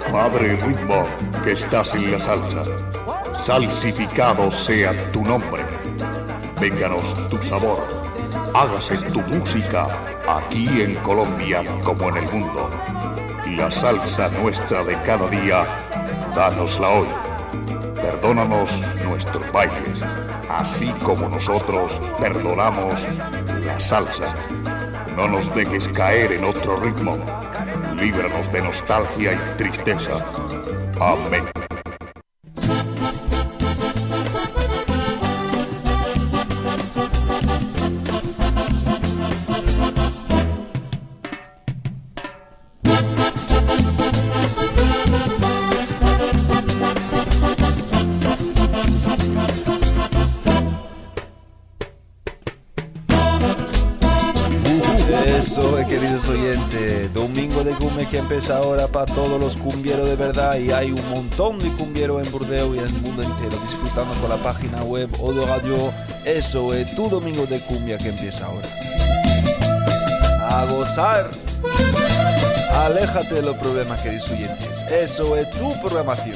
Padre ritmo que estás en la salsa, salsificado sea tu nombre. Vénganos tu sabor, hágase tu música, aquí en Colombia como en el mundo. La salsa nuestra de cada día, dánosla hoy. Perdónanos nuestros bailes, así como nosotros perdonamos la salsa. No nos dejes caer en otro ritmo, líbranos de nostalgia y tristeza. Amén. Queridos oyentes, Domingo de Cumbia que empieza ahora para todos los cumbieros de verdad, y hay un montón de cumbieros en Burdeos y en el mundo entero disfrutando con la página web Odo Radio. Eso es tu Domingo de Cumbia que empieza ahora. A gozar. Aléjate de los problemas, queridos oyentes. Eso es tu programación.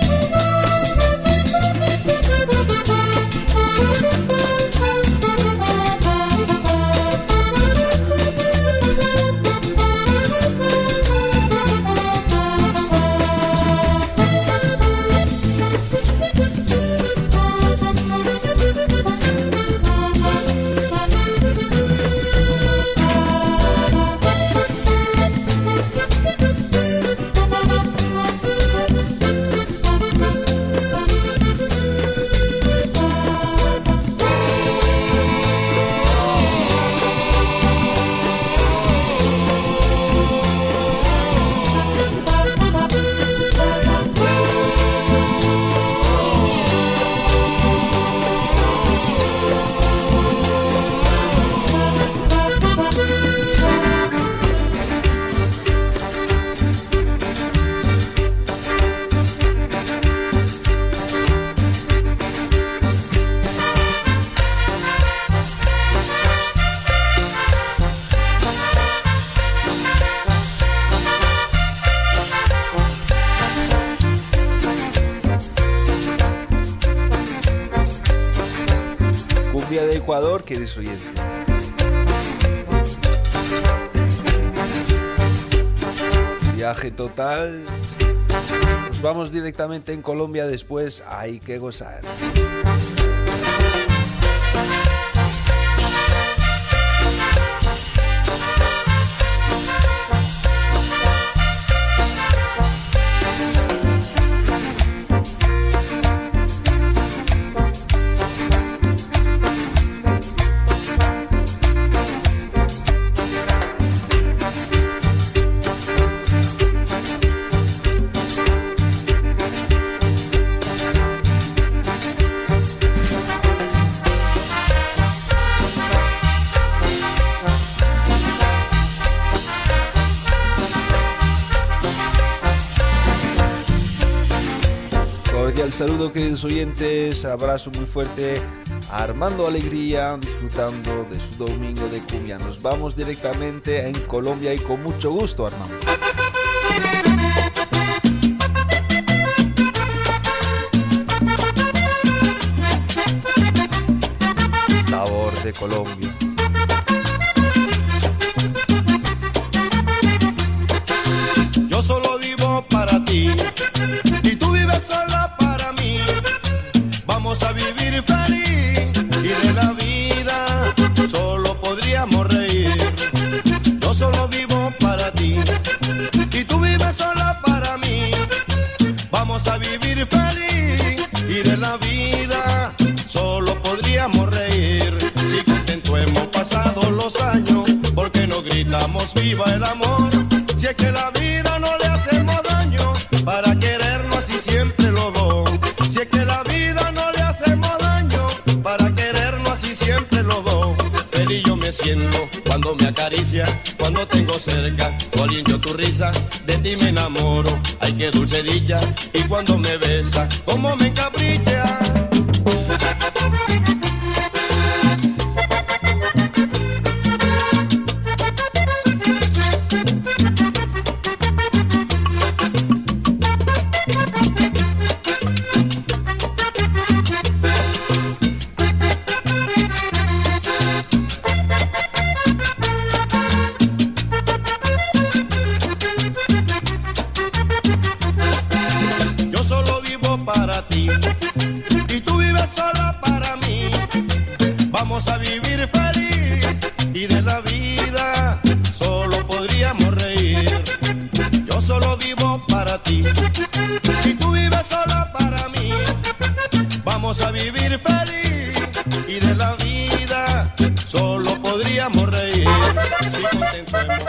Ecuador, queridos oyentes. Viaje total. Nos vamos directamente en Colombia después. Hay que gozar. Saludos, queridos oyentes, abrazo muy fuerte a Armando Alegría, disfrutando de su Domingo de Cumbia. Nos vamos directamente en Colombia y con mucho gusto, Armando. Sabor de Colombia. Yo solo vivo para ti y tú vives sola para mí. Vamos a vivir feliz y de la vida solo podríamos reír. Yo solo vivo para ti y tú vives sola para mí. Vamos a vivir feliz y de la vida solo podríamos reír. Si contento hemos pasado los años, ¿por qué no gritamos viva el amor? Si es que la vida no le hacemos daño, para querernos así siempre los dos. Si es que la vida no le hacemos daño, para querernos así siempre los dos. Feliz yo me siento cuando me acaricia, cuando tengo cerca, o aliento tu risa, de ti me enamoro. Ay, qué dulce dicha, y cuando me besa, como me encapricha. vivo para ti y tú vives sola para mí. Vamos a vivir feliz y de la vida solo podríamos reír si contentos hemos.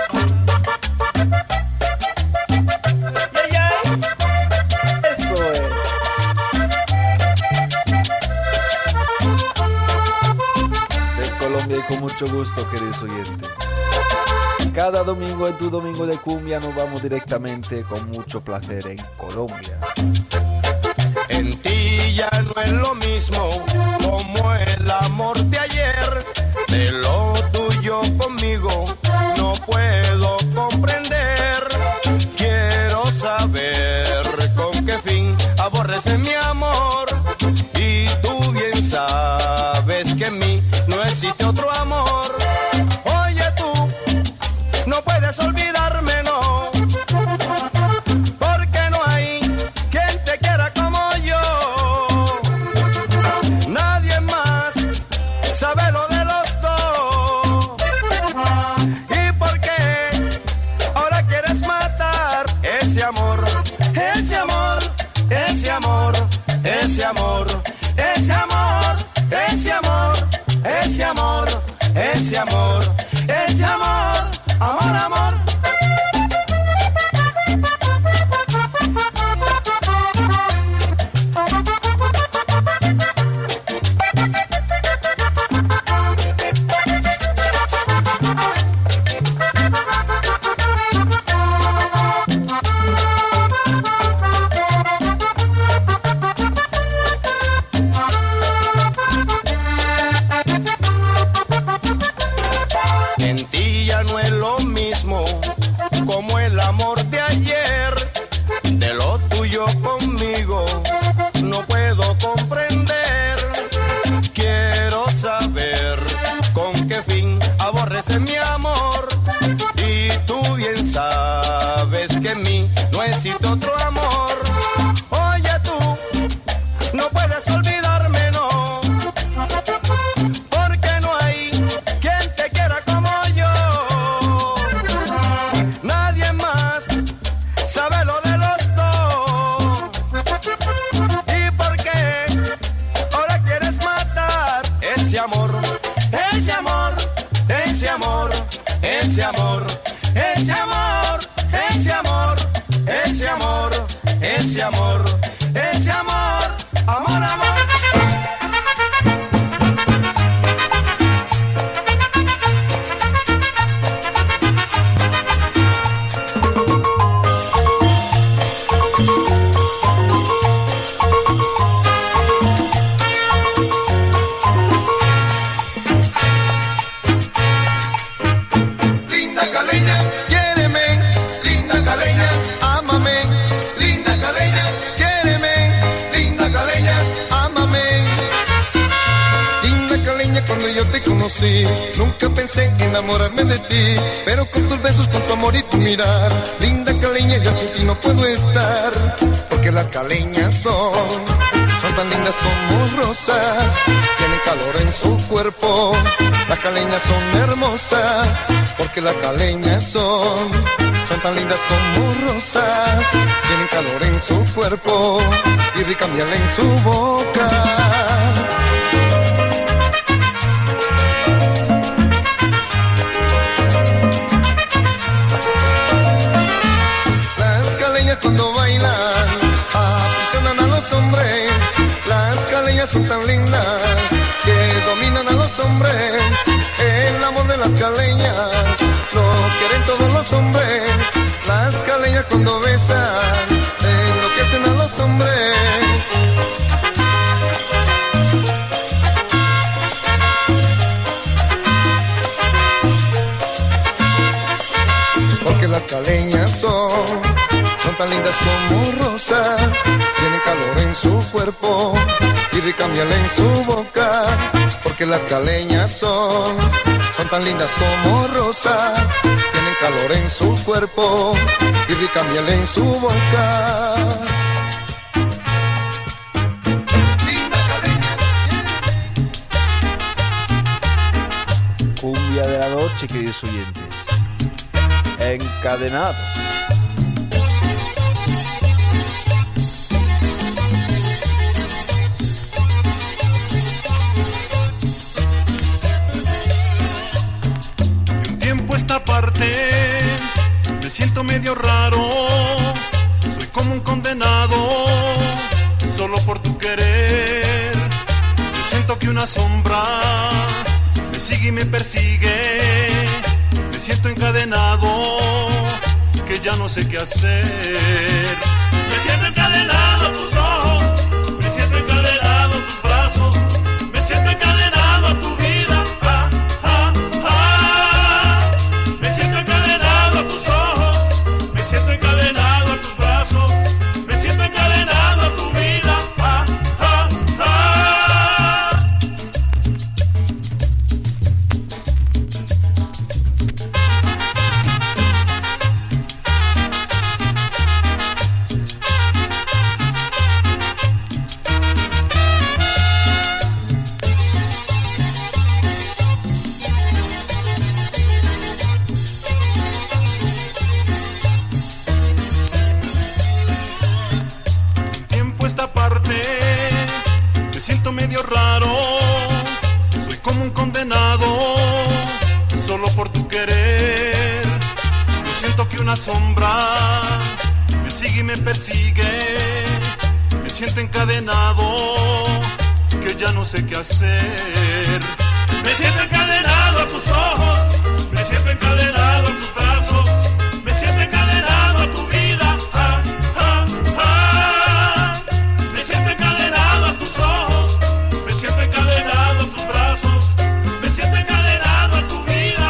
Y con mucho gusto, queridos oyentes. Cada domingo en tu domingo de cumbia nos vamos directamente con mucho placer en Colombia. En ti ya no es lo mismo como el amor de ayer. De lo tuyo conmigo no puedo comprender. Quiero saber con qué fin aborreces mi amor. Y tú bien sabes que en mí no existe otro amor. Oye tú, no puedes olvidarme, no, porque no hay quien te quiera como yo. Nadie más sabe lo de los dos. ¿Y por qué ahora quieres matar ese amor? Ese amor, ese amor, ese amor, ese amor, ese amor, ese amor, ese amor, ese amor, amor, amor. En ti ya no es lo mismo como el amor de ayer. De lo tuyo conmigo no puedo comprender. Quiero saber con qué fin aborreces mi amor. Y tú bien sabes que en mí no existe otro amor. Oye tú, no puedes olvidarme, no, porque no hay quien te quiera como yo. Nadie más sabe lo de los dos. ¿Y por qué ahora quieres matar ese amor? Ese amor, ese amor, ese amor, ese amor, ese amor, ese amor, ese amor, ese amor, amor, amor. Linda caleña, quiéreme, linda caleña, ámame, linda caleña, quiéreme, linda caleña, ámame. Linda caleña, cuando yo te conocí, nunca pensé enamorarme de ti, pero con tus besos, con tu amor y tu mirar, linda caleña, ya sin ti no puedo estar, porque las caleñas son tan lindas como rosas, tienen calor en su cuerpo. Las caleñas son hermosas, porque las caleñas son tan lindas como rosas, tienen calor en su cuerpo y rica miel en su boca. Las caleñas cuando bailan apasionan a los hombres. Las caleñas son tan lindas que dominan a los hombres. El amor de las caleñas lo quieren todos los hombres. Las caleñas cuando besan enloquecen a los hombres. Porque las caleñas son tan lindas como rosas, tienen calor en su cuerpo y rica miel en su boca. Porque las caleñas son tan lindas como rosas, tienen calor en su cuerpo y rica miel en su boca. Cumbia de la noche, queridos oyentes. Encadenado. parte me siento medio raro, soy como un condenado, solo por tu querer. Yo siento que una sombra me sigue y me persigue, me siento encadenado, que ya no sé qué hacer. Me siento encadenado a tus ojos, me siento encadenado a tus brazos, me siento encadenado a tu vida. Me siento encadenado a tus ojos, me siento encadenado a tus brazos, me siento encadenado a tu vida. Siento medio raro, soy como un condenado, solo por tu querer. Yo siento que una sombra me sigue y me persigue, me siento encadenado, que ya no sé qué hacer. Me siento encadenado a tus ojos, me siento encadenado a tus brazos, me siento encadenado a tu vida. Me siento encadenado a tus ojos, me siento encadenado a tus brazos, me siento encadenado a tu vida.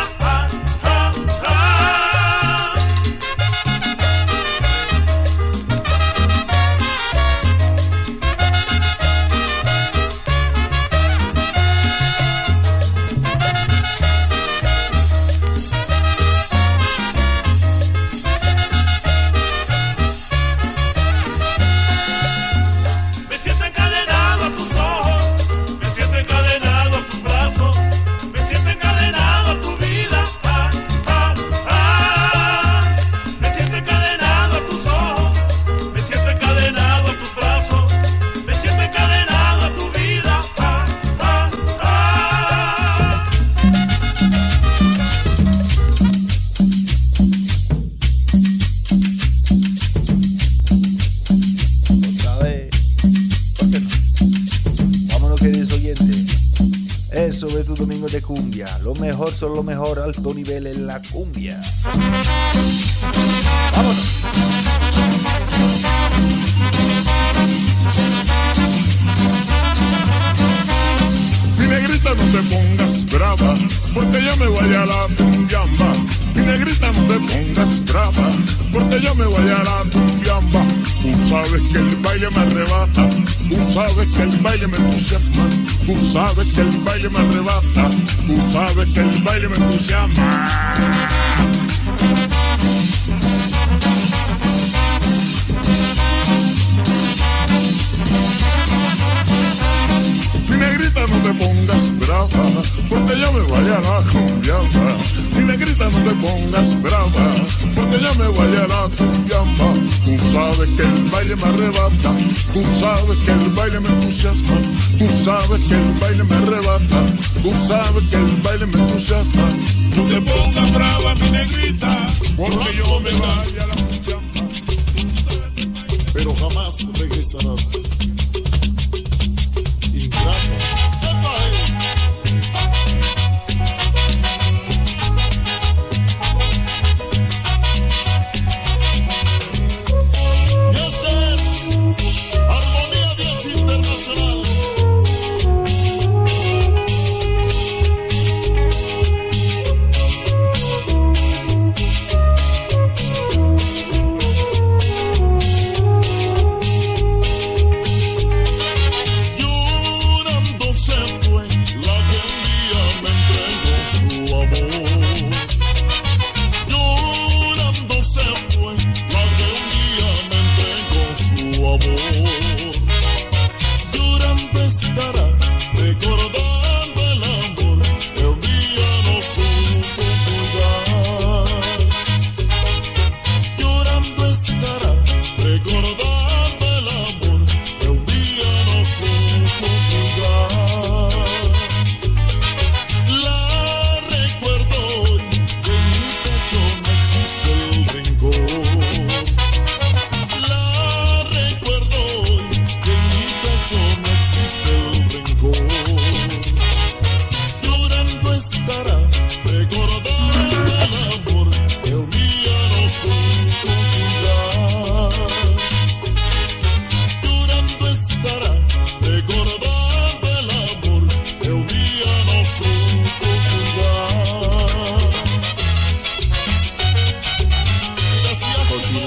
De cumbia, lo mejor son lo mejor, alto nivel en la cumbia. Vámonos. Mi negrita, no te pongas brava, porque yo me voy a la cumbiamba. Mi negrita, no te pongas brava, porque yo me voy a la cumbiamba. Tú sabes que el baile me arrebata, tú sabes que el baile me entusiasma, tú sabes que el baile me arrebata, tú sabes que el baile me entusiasma. Mi negrita, no te pongas brava, porque yo me voy a la cumbiamba. Mi negrita, no te pongas brava, porque yo me voy a la cumbiamba. Tú sabes que el baile me arrebata, tú sabes que el baile me entusiasma, tú sabes que el baile me arrebata, tú sabes que el baile me entusiasma. No te pongas brava, mi negrita, porque yo me voy a la cumbiamba. Pero jamás regresarás.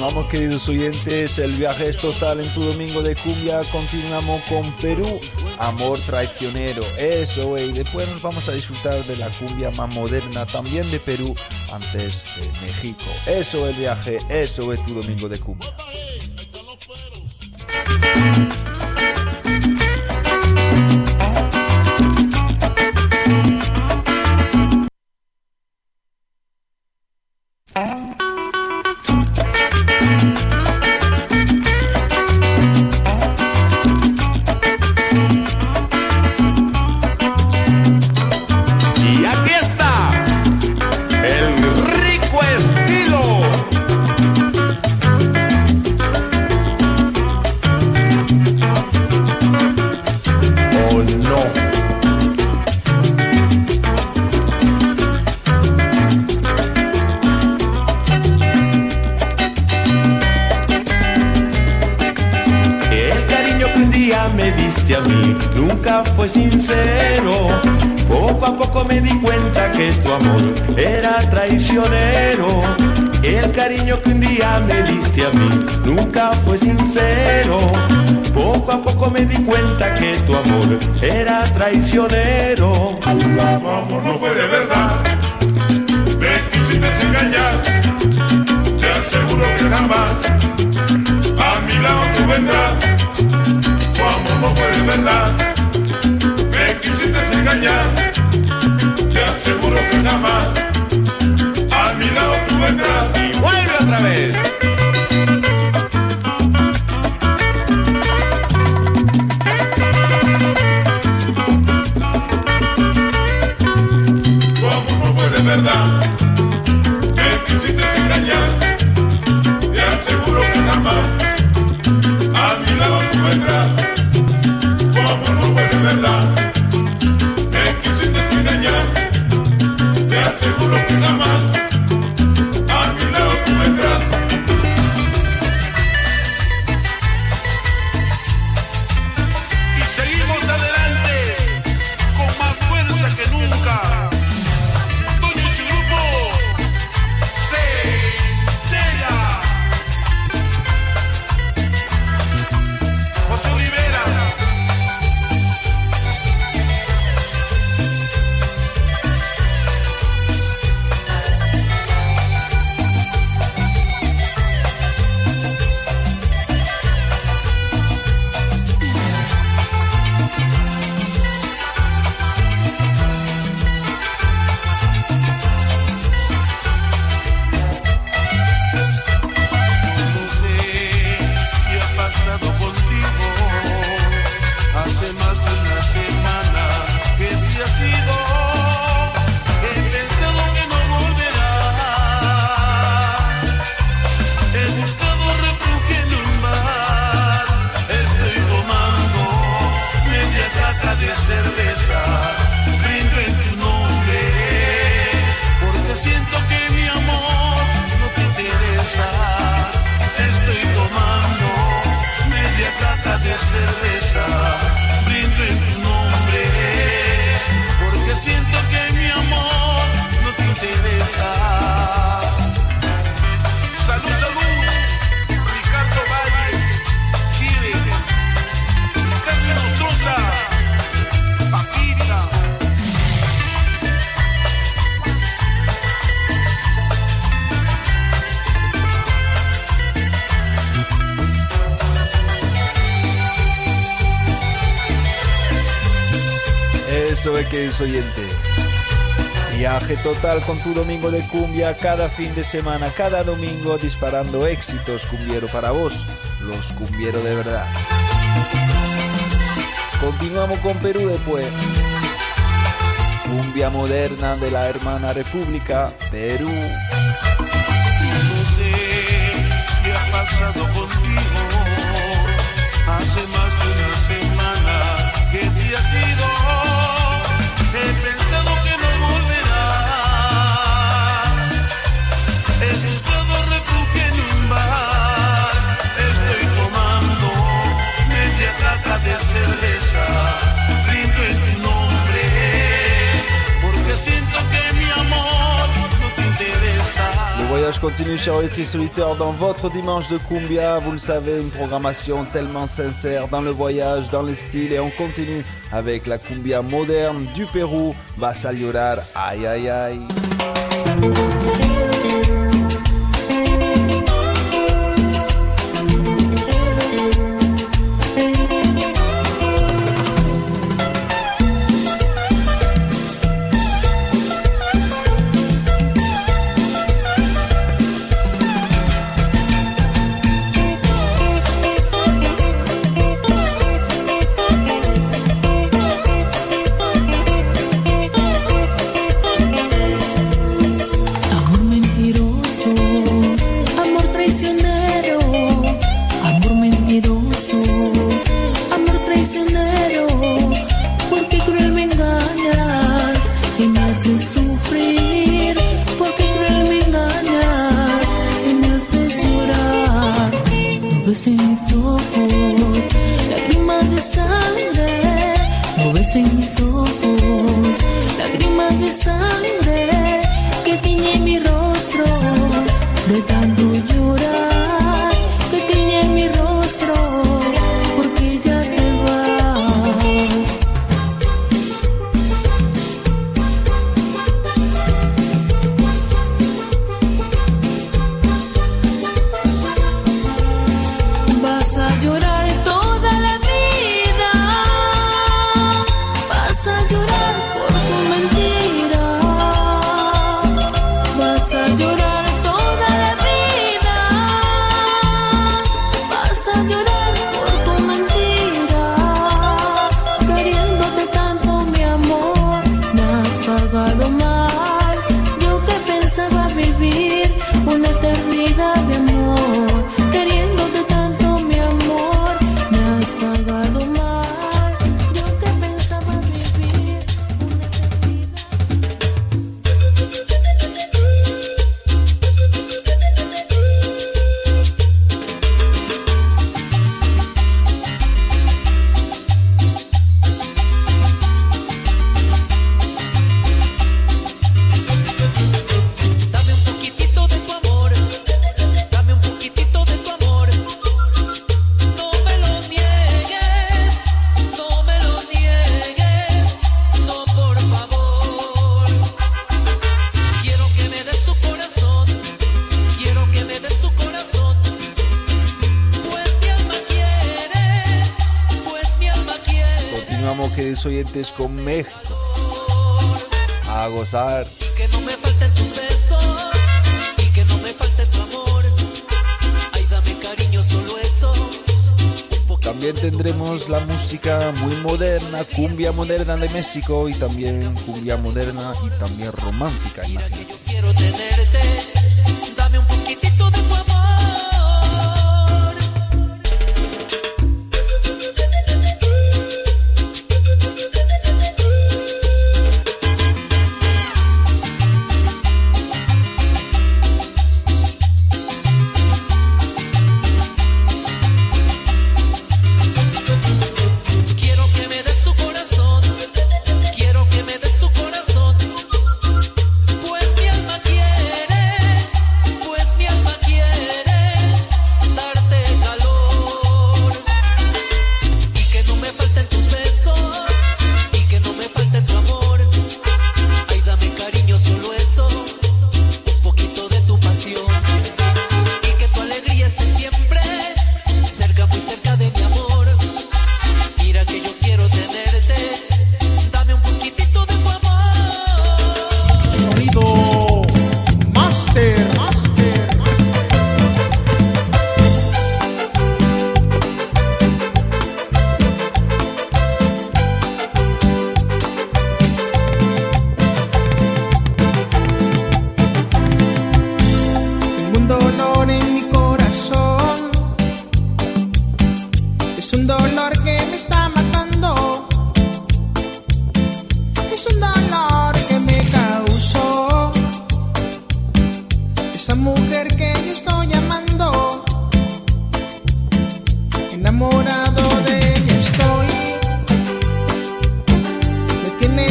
Continuamos, queridos oyentes, el viaje es total en tu domingo de cumbia. Continuamos con Perú, Amor Traicionero. Eso, y después nos vamos a disfrutar de la cumbia más moderna, también de Perú, antes de México. Eso es el viaje, eso es tu domingo de cumbia. Fue sincero, poco a poco me di cuenta que tu amor era traicionero. El cariño que un día me diste a mí nunca fue sincero. Poco a poco me di cuenta que tu amor era traicionero. Tu amor no fue de verdad, me quisiste engañar. Te aseguro que jamás a mi lado tú vendrás. Tu amor no fue de verdad, me quisiste engañar. Te aseguro que jamás a mi lado tú vendrás. Y vuelve otra vez. Tu amor no fue de verdad, me quisiste engañar. Te aseguro que jamás a mi lado tú vendrás. Tu amor no fue de verdad, me quisiste engañar. Te aseguro que jamás a mi lado tú vendrás. Y seguimos adelante con más fuerza que nunca. Toño y su grupo Centella. José Olivera. No sé qué ha pasado contigo. Hace más de una semana que te has ido. He pensado que no volverás. He buscado refugio en un bar. Estoy tomando media caja de cerveza. Brindo en tu nombre, porque siento que mi amor no te interesa. Estoy tomando media caja de cerveza. Brindo en tu nombre, porque siento que mi amor no te interesa. Salud, salud, Ricardo Valle, Gire, Ricardo Nostroza, Paquita. Eso es, queridos oyentes. Viaje total con tu domingo de cumbia, cada fin de semana, cada domingo, disparando éxitos cumbiero para vos, los cumbieros de verdad. Continuamos con Perú después. Cumbia moderna de la hermana República, Perú. No sé qué ha pasado contigo. Hace más de una semana que te has ido. He pensado que no volverás. He buscado refugio en un bar. Estoy tomando media caja de cerveza. Brindo en tu nombre, porque siento que mi amor no te interesa. Le voy a continue, chers auditrices et auditeurs, dans votre dimanche de Cumbia. Vous le savez, une programmation tellement sincère dans le voyage, dans le style. Et on continue avec la cumbia moderne du Pérou. Vas a llorar, ay, ay, ay. Oyentes con México a gozar. Y que no me falten tus besos y que no me falte tu amor. Ay, dame cariño, solo eso. También tendremos la música muy moderna, cumbia moderna de México y también cumbia moderna y también romántica. Mira que yo quiero tenerte, dame un poquitito de tu amor.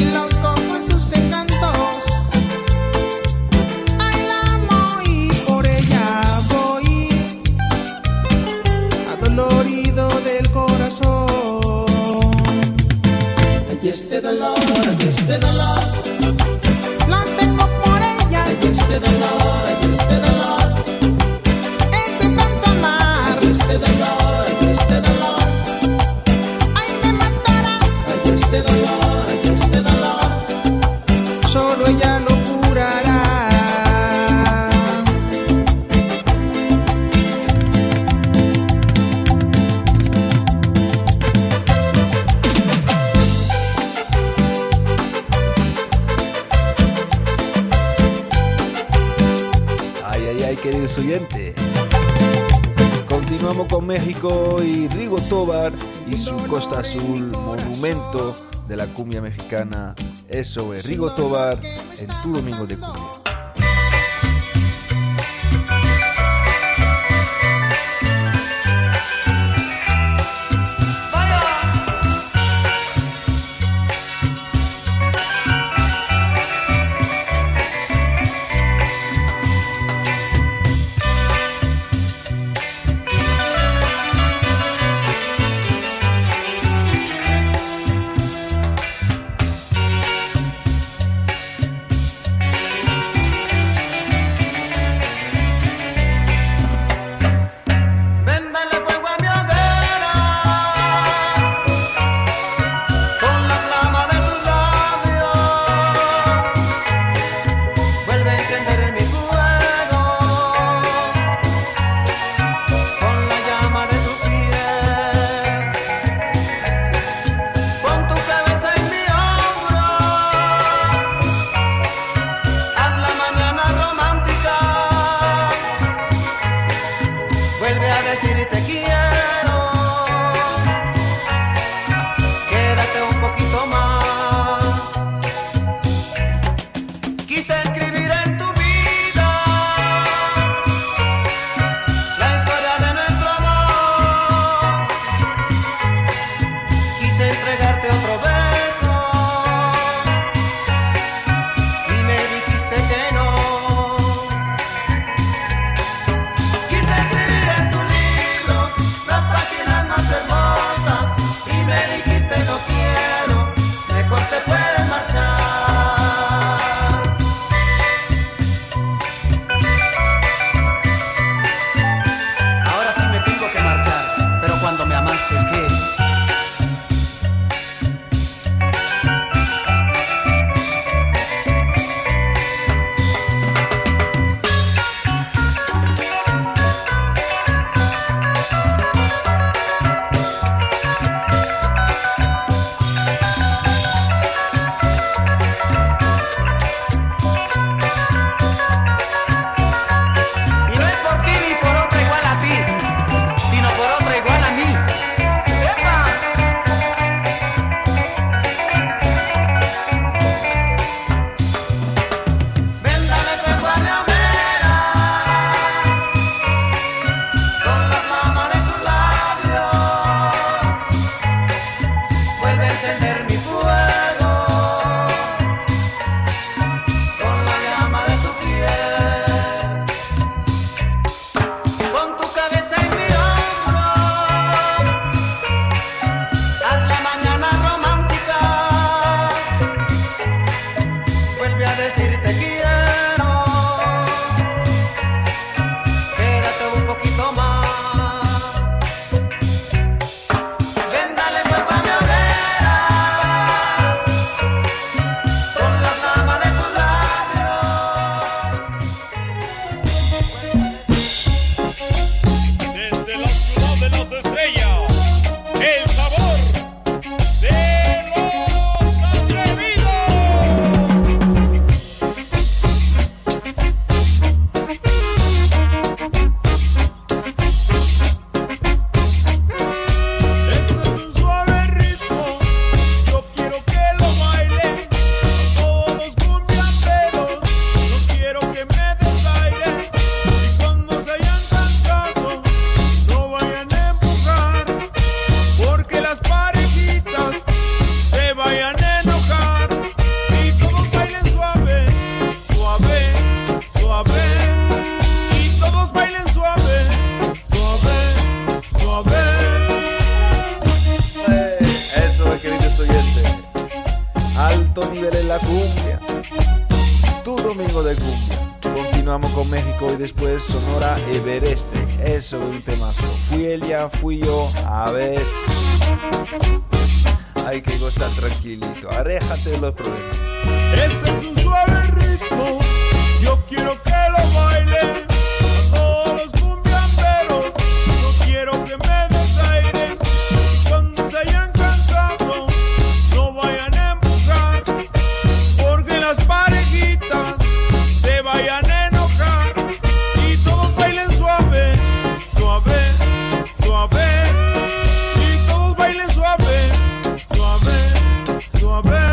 Loco con sus encantos, ay la amo y por este dolor, este dolor. Lo tengo por ella, este dolor, este dolor. Es de tanto amar, este dolor, este dolor. Ay, me matará, este dolor, este dolor. Solo ella lo curará. Queridos oyentes, continuamos con México y Rigo Tobar y su Costa Azul, monumento de la cumbia mexicana. Eso es Rigo Tobar en Tu Domingo de Cumbia. la cumbia. Tu domingo de cumbia. Continuamos con México y después Sonora Evereste. Eso es un temazo. Fui ella, fui yo. A ver. Hay que gozar tranquilito. Aléjate de los problemas. Este es un suave ritmo. Yo quiero que lo bailen a todos los cumbiamberos. No quiero que me desairen. Cuando se hayan cansado, no vayan a empujar, porque las parejitas se vayan a enojar. Y todos bailen suave, suave, suave. Y todos bailen suave, suave, suave.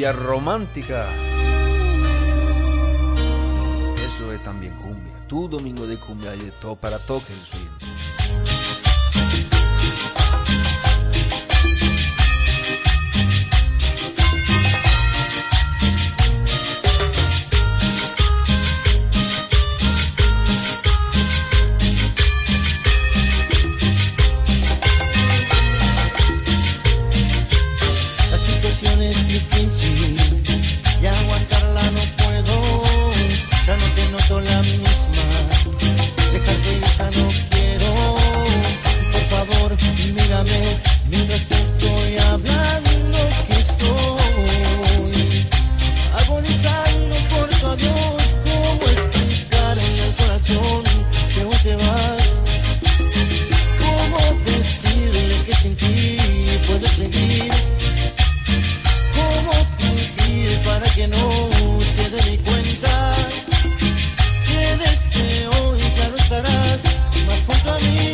cumbia romántica. Eso es también cumbia. Tu domingo de cumbia y todo para toque el swing. Es difícil y aguantarla no puedo, ya no te noto la misma, dejarte ir ya no quiero, por favor mírame mientras te estoy hablando, que estoy agonizando por tu adiós, cómo explicar en el corazón que hoy te vas, cómo decirle que sin ti puedes seguir. Para que no se dé ni cuenta que desde hoy ya no estarás más junto a mí.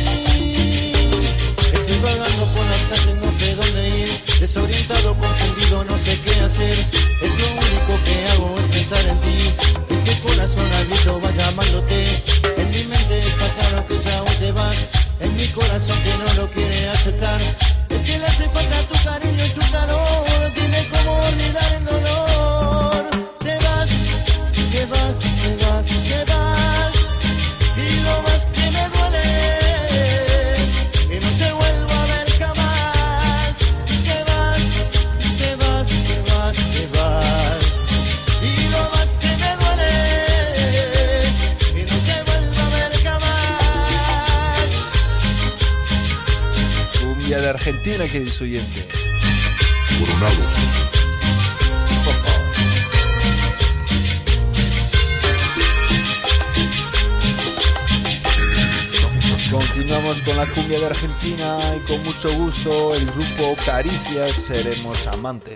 Estoy vagando por las calles, no sé dónde ir, desorientado, confundido, no sé qué hacer. Es lo único que hago es pensar en ti. Es que el corazón al grito va llamándote. En mi mente está claro que ya hoy te vas. En mi corazón que no lo quiere aceptar. Es que le hace falta tu cariño y tu calor. Dime cómo olvidar el dolor. Te vas, te vas, te vas, te vas. Y lo más que me duele, que no te vuelvo a ver jamás. Te vas, te vas, te vas, te vas. Y lo más que me duele, que no te vuelvo a ver jamás. Cumbia de Argentina, queridos oyentes. Coronados. Continuamos con la cumbia de Argentina y con mucho gusto el grupo Caricias, Seremos Amantes.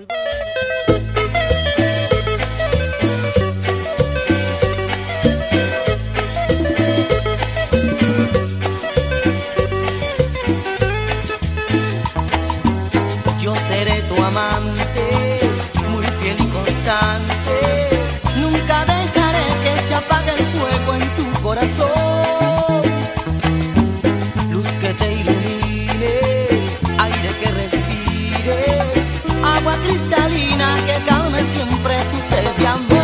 Yo seré tu amante, muy fiel y constante. Nunca dejaré que se apague el fuego en tu corazón. Luz que te ilumine, aire que respires, agua cristalina que calme siempre tu sed de amor.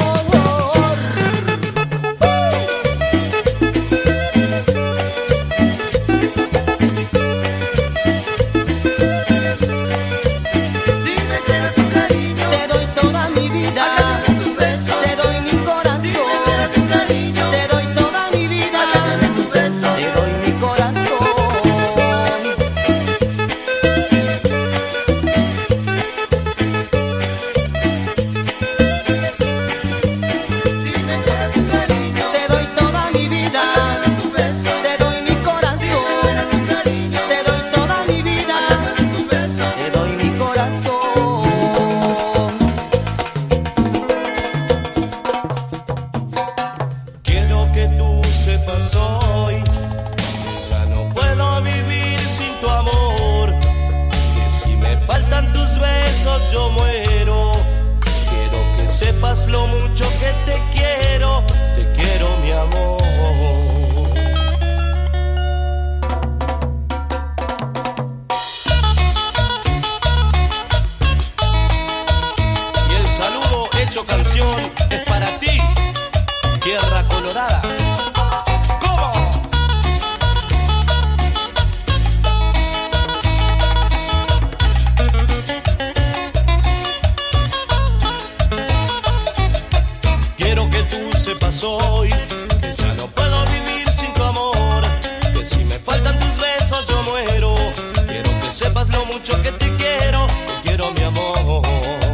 Lo mucho que te quiero mi amor. Y el saludo hecho canción es para ti, Tierra Colorada. ¿Cómo? Sepas hoy que ya no puedo vivir sin tu amor, que si me faltan tus besos yo muero. Quiero que sepas lo mucho que te quiero mi amor.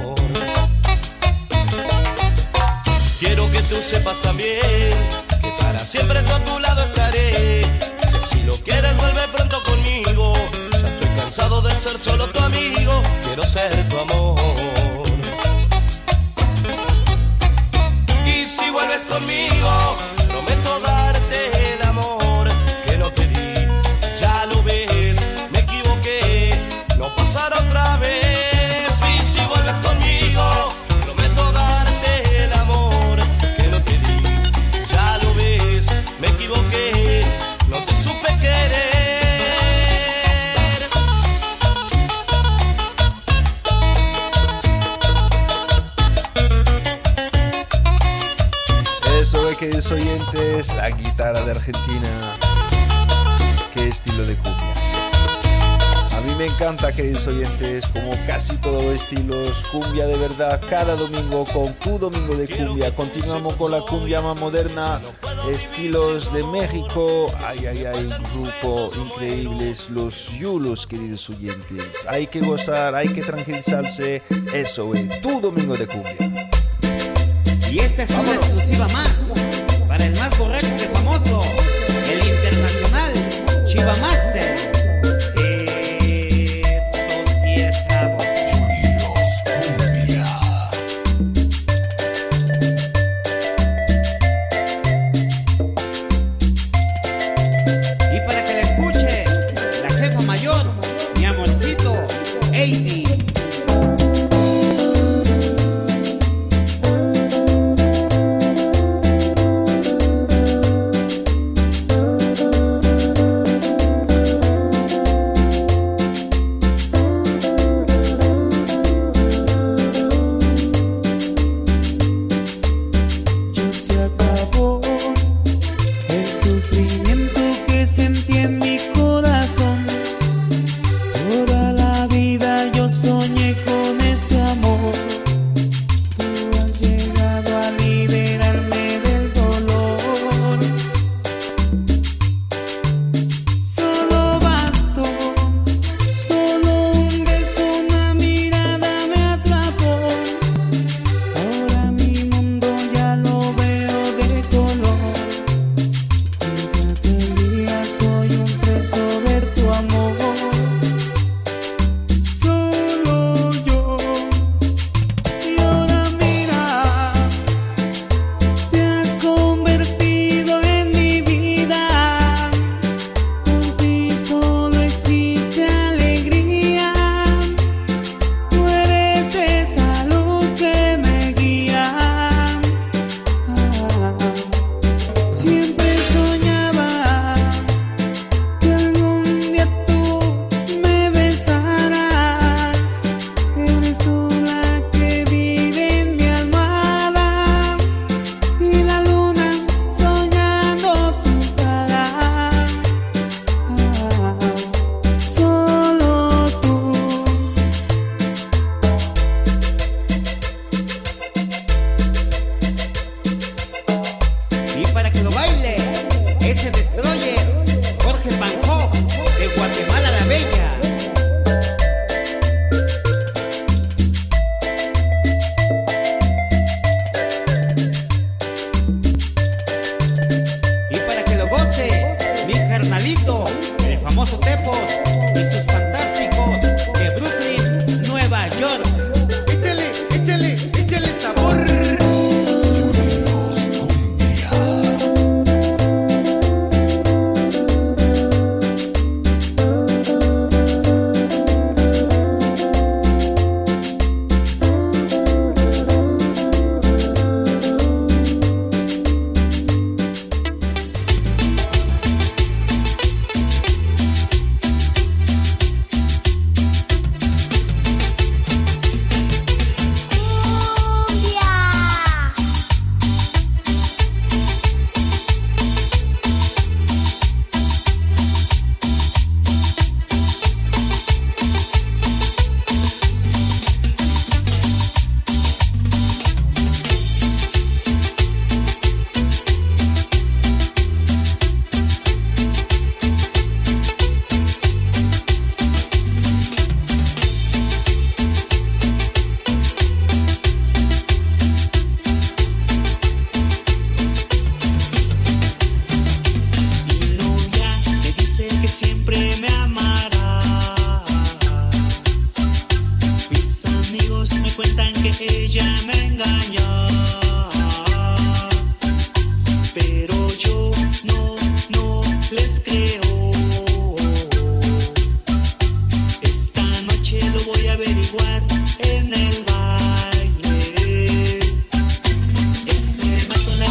Quiero que tú sepas también que para siempre yo a tu lado estaré. Si lo quieres vuelve pronto conmigo, ya estoy cansado de ser solo tu amigo, quiero ser tu amor. Si vuelves conmigo, prometo darte el amor que no te di. Ya lo ves, me equivoqué, no pasará otra vez. Y si vuelves conmigo, Eso es, queridos oyentes, la guitarra de Argentina. Qué estilo de cumbia. A mí me encanta, queridos oyentes, como casi todos los estilos, cumbia de verdad, cada domingo con Tu Domingo de Cumbia. Continuamos con la cumbia más moderna, estilos de México. Ay, un grupo increíbles, los Yulos, queridos oyentes. Hay que gozar, hay que tranquilizarse. Eso es Tu Domingo de Cumbia. Y esta es una exclusiva más, para el más borracho y famoso, el internacional Chiva Master.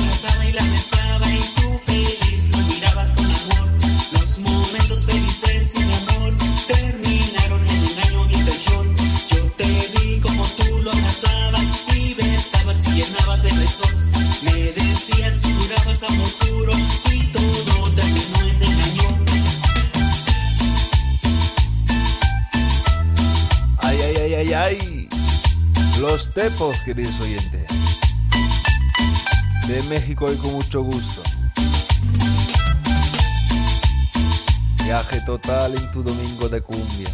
Los momentos felices días jurabas amor puro y todo terminó en engaño. Ay, ay, ay, ay, ay. Los tepos, queridos oyentes. De México y con mucho gusto. Viaje total en tu domingo de cumbia.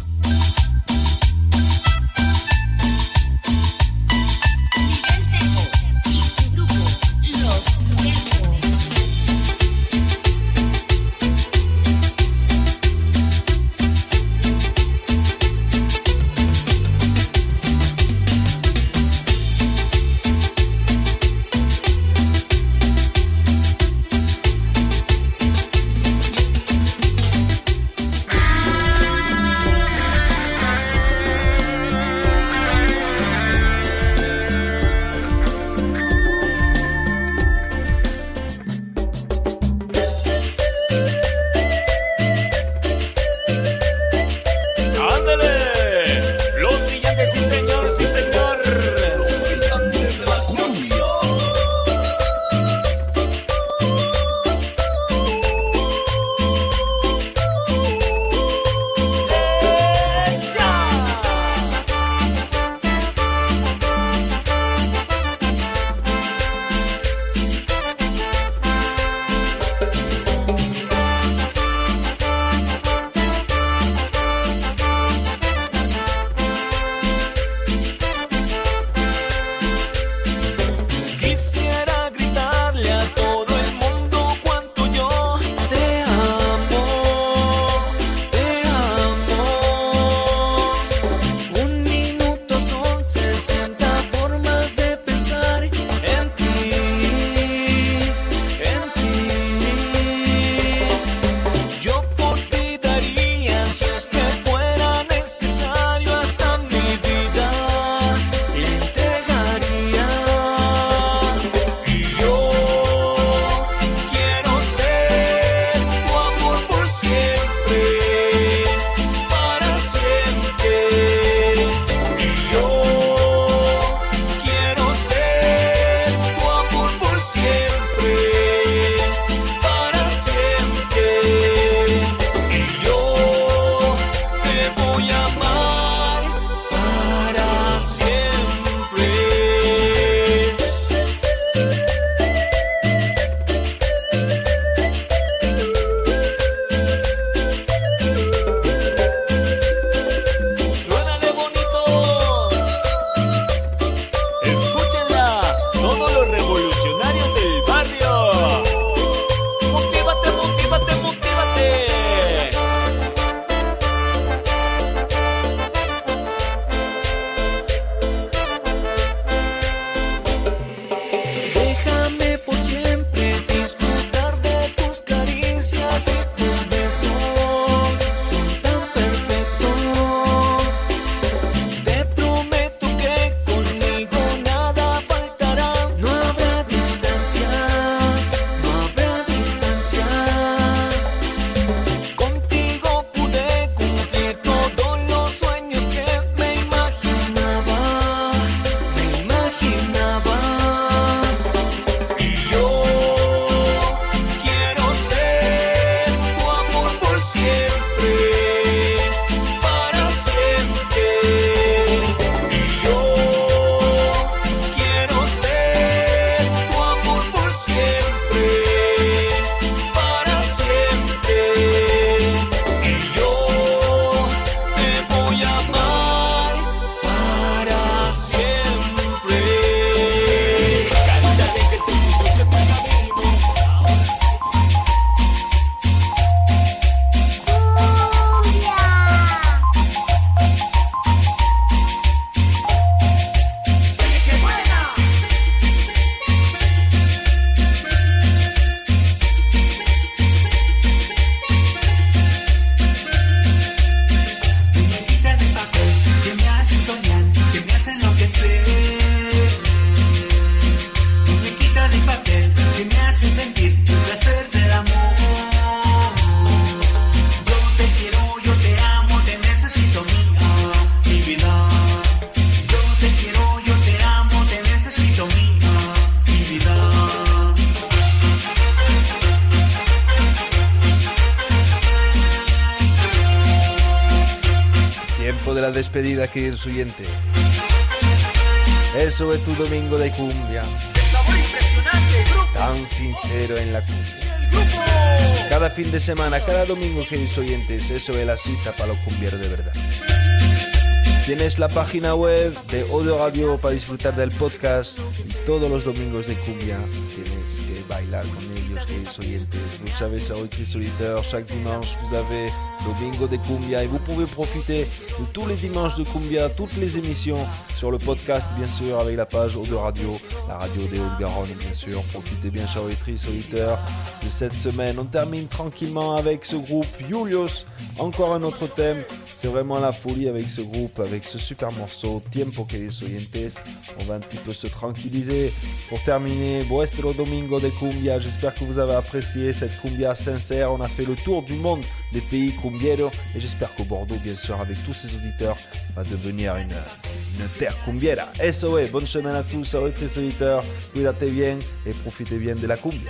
tiempo de la despedida, queridos oyentes. Eso es tu domingo de cumbia. El sabor impresionante, grupo. Tan sincero en la cumbia. El grupo. Cada fin de semana, cada domingo, queridos oyentes, eso es la cita para los cumbieros de verdad. Tienes la página web de Ode Radio para disfrutar del podcast. Y todos los domingos de cumbia tienes que bailar con ellos, queridos oyentes. Vous savez, ça auditrices auditeurs, chaque dimanche vous avez Domingo de Cumbia et vous pouvez profiter de tous les dimanches de Cumbia, toutes les émissions sur le podcast, bien sûr, avec la page Ode Radio, la radio des Hauts-de-Garonne, bien sûr. Profitez bien, chers auditrices auditeurs, de cette semaine. On termine tranquillement avec ce groupe Julius. Encore un autre thème. C'est vraiment la folie avec ce groupe, avec ce super morceau, Tiempo, queridos oyentes. On va un petit peu se tranquilliser pour terminer vuestro Domingo de Cumbia. J'espère que vous avez apprécié cette cumbia sincère. On a fait le tour du monde des pays cumbieros et j'espère que Bordeaux, bien sûr, avec tous ses auditeurs, va devenir une terre cumbiera. Eso es, bonne semaine à tous, à tous les auditeurs. Cuídate bien et profitez bien de la cumbia.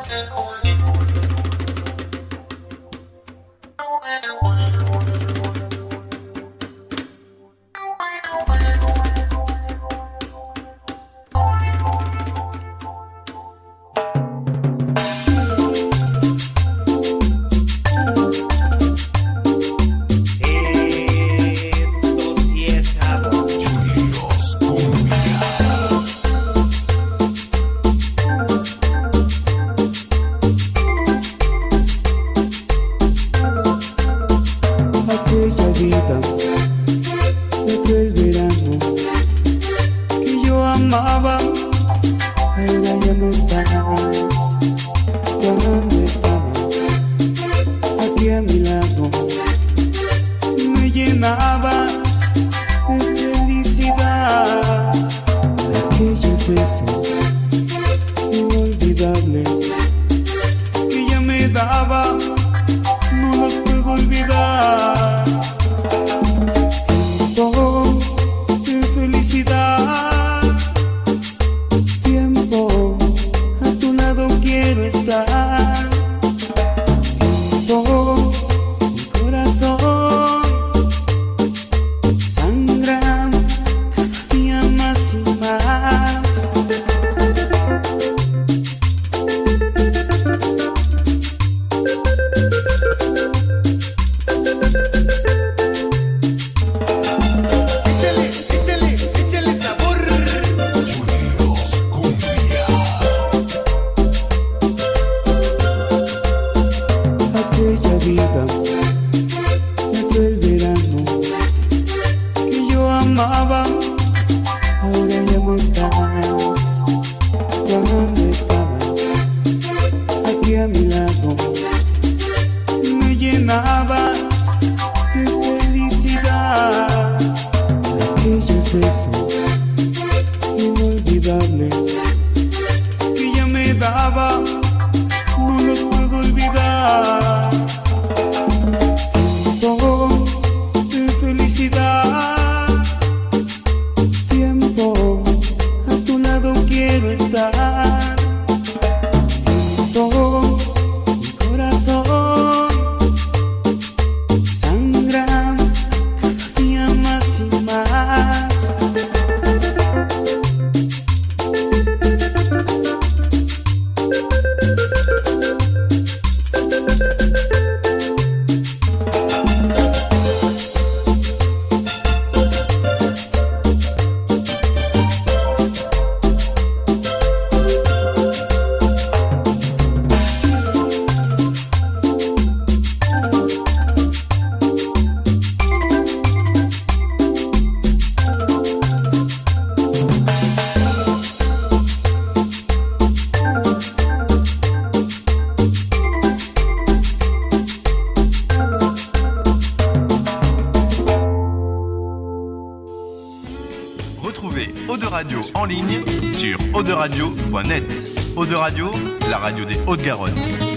Ode Radio en ligne sur oderadio.net. Ode Radio, la radio des Hauts-de-Garonne.